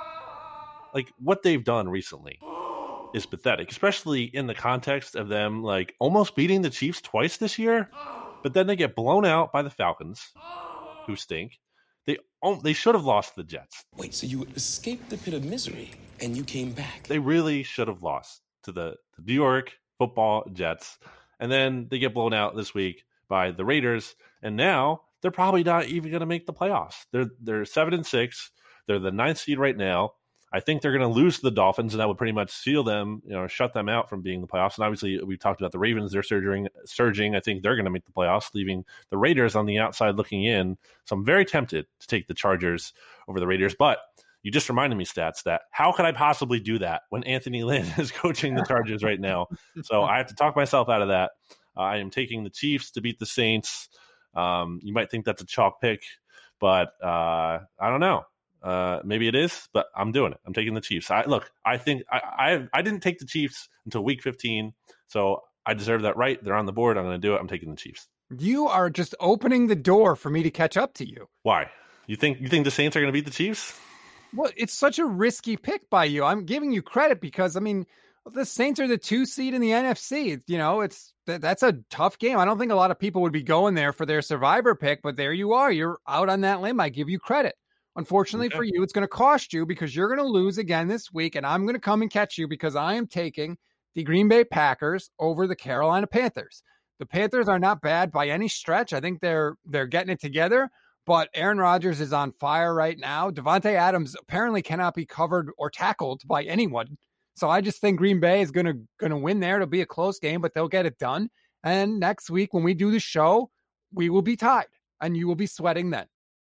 S3: Like what they've done recently is pathetic, especially in the context of them like almost beating the Chiefs twice this year, but then they get blown out by the Falcons, who stink. They they should have lost to the Jets.
S5: Wait, so you escaped the pit of misery and you came back?
S3: They really should have lost to the, the New York Football Jets. And then they get blown out this week by the Raiders. And now they're probably not even going to make the playoffs. They're they're seven and six. They're the ninth seed right now. I think they're going to lose to the Dolphins, and that would pretty much seal them, you know, shut them out from being the playoffs. And obviously, we've talked about the Ravens; they're surging. Surging, I think they're going to make the playoffs, leaving the Raiders on the outside looking in. So I'm very tempted to take the Chargers over the Raiders. But you just reminded me, Stats, that how could I possibly do that when Anthony Lynn is coaching the Chargers right now? So I have to talk myself out of that. Uh, I am taking the Chiefs to beat the Saints. Um, you might think that's a chalk pick, but uh, I don't know. Uh, maybe it is, but I'm doing it. I'm taking the Chiefs. I look, I think I, I, I didn't take the Chiefs until week fifteen, so I deserve that right. They're on the board. I'm going to do it. I'm taking the Chiefs.
S2: You are just opening the door for me to catch up to you.
S3: Why? You think, you think the Saints are going to beat the Chiefs?
S2: Well, it's such a risky pick by you. I'm giving you credit because, I mean, the Saints are the two seed in the N F C. You know, it's that's a tough game. I don't think a lot of people would be going there for their survivor pick, but there you are. You're out on that limb. I give you credit. Unfortunately okay. for you, it's going to cost you because you're going to lose again this week, and I'm going to come and catch you because I am taking the Green Bay Packers over the Carolina Panthers. The Panthers are not bad by any stretch. I think they're they're getting it together, but Aaron Rodgers is on fire right now. Devontae Adams apparently cannot be covered or tackled by anyone. So I just think Green Bay is going to going to win there. It'll be a close game, but they'll get it done. And next week when we do the show, we will be tied, and you will be sweating then.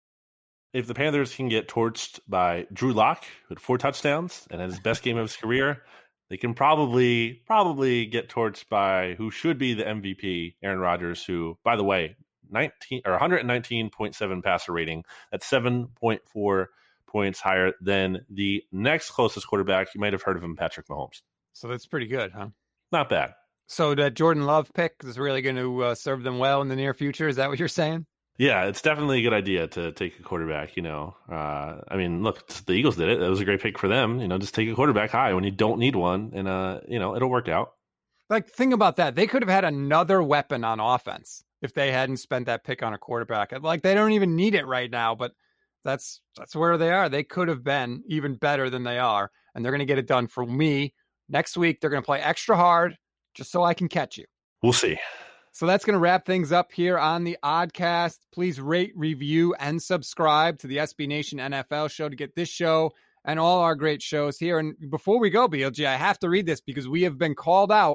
S3: If the Panthers can get torched by Drew Lock with four touchdowns and had his best game of his career, they can probably probably get torched by who should be the M V P, Aaron Rodgers, who, by the way, nineteen or one nineteen point seven passer rating. That's seven point four points higher than the next closest quarterback. You might have heard of him, Patrick Mahomes.
S2: So that's pretty good, huh?
S3: Not bad.
S2: So that Jordan Love pick is really going to uh, serve them well in the near future. Is that what you're saying?
S3: Yeah, it's definitely a good idea to take a quarterback, you know. Uh, I mean, look, the Eagles did it. It was a great pick for them. You know, just take a quarterback high when you don't need one, and, uh, you know, it'll work out.
S2: Like, think about that. They could have had another weapon on offense if they hadn't spent that pick on a quarterback. Like, they don't even need it right now, but that's that's where they are. They could have been even better than they are, and they're going to get it done for me. Next week, they're going to play extra hard just so I can catch you.
S3: We'll see.
S2: So that's going to wrap things up here on the Oddcast. Please rate, review, and subscribe to the S B Nation N F L show to get this show and all our great shows here. And before we go, B L G, I have to read this because we have been called out,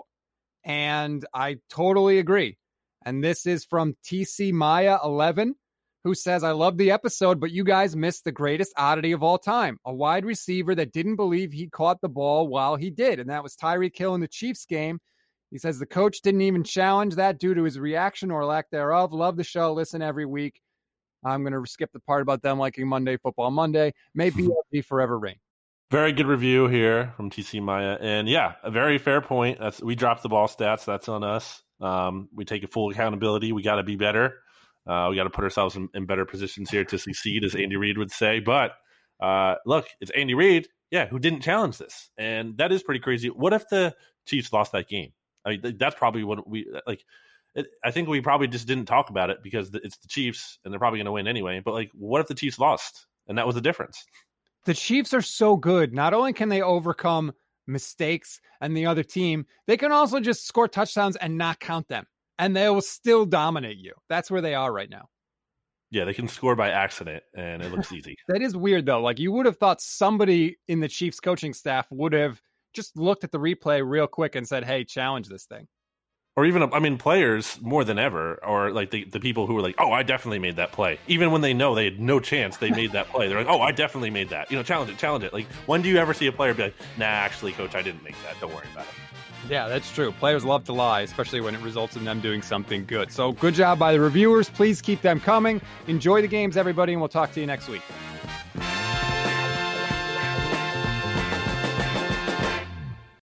S2: and I totally agree. And this is from T C Maya eleven, who says, I love the episode, but you guys missed the greatest oddity of all time. A wide receiver that didn't believe he caught the ball while he did, and that was Tyreek Hill in the Chiefs game. He says the coach didn't even challenge that due to his reaction or lack thereof. Love the show. Listen every week. I'm going to skip the part about them liking Monday Football Monday. May B L G forever reign.
S3: Very good review here from T C Maya. And yeah, a very fair point. That's we dropped the ball stats. That's on us. Um, we take a full accountability. We got to be better. Uh, we got to put ourselves in, in better positions here to succeed, as Andy Reid would say. But uh, look, it's Andy Reid, yeah, who didn't challenge this. And that is pretty crazy. What if the Chiefs lost that game? I mean, that's probably what we like. It, I think we probably just didn't talk about it because it's the Chiefs and they're probably going to win anyway. But like, what if the Chiefs lost and that was the difference?
S2: The Chiefs are so good. Not only can they overcome mistakes and the other team, they can also just score touchdowns and not count them, and they will still dominate you. That's where they are right now.
S3: Yeah, they can score by accident, and it looks easy.
S2: That is weird, though. Like, you would have thought somebody in the Chiefs coaching staff would have just looked at the replay real quick and said, hey, challenge this thing.
S3: Or even, I mean, players more than ever, or like the, the people who were like, oh, I definitely made that play. Even when they know they had no chance, they made that play. They're like, oh, I definitely made that. You know, challenge it, challenge it. Like, when do you ever see a player be like, nah, actually, coach, I didn't make that. Don't worry about it.
S2: Yeah, that's true. Players love to lie, especially when it results in them doing something good. So good job by the reviewers. Please keep them coming. Enjoy the games, everybody, and we'll talk to you next week.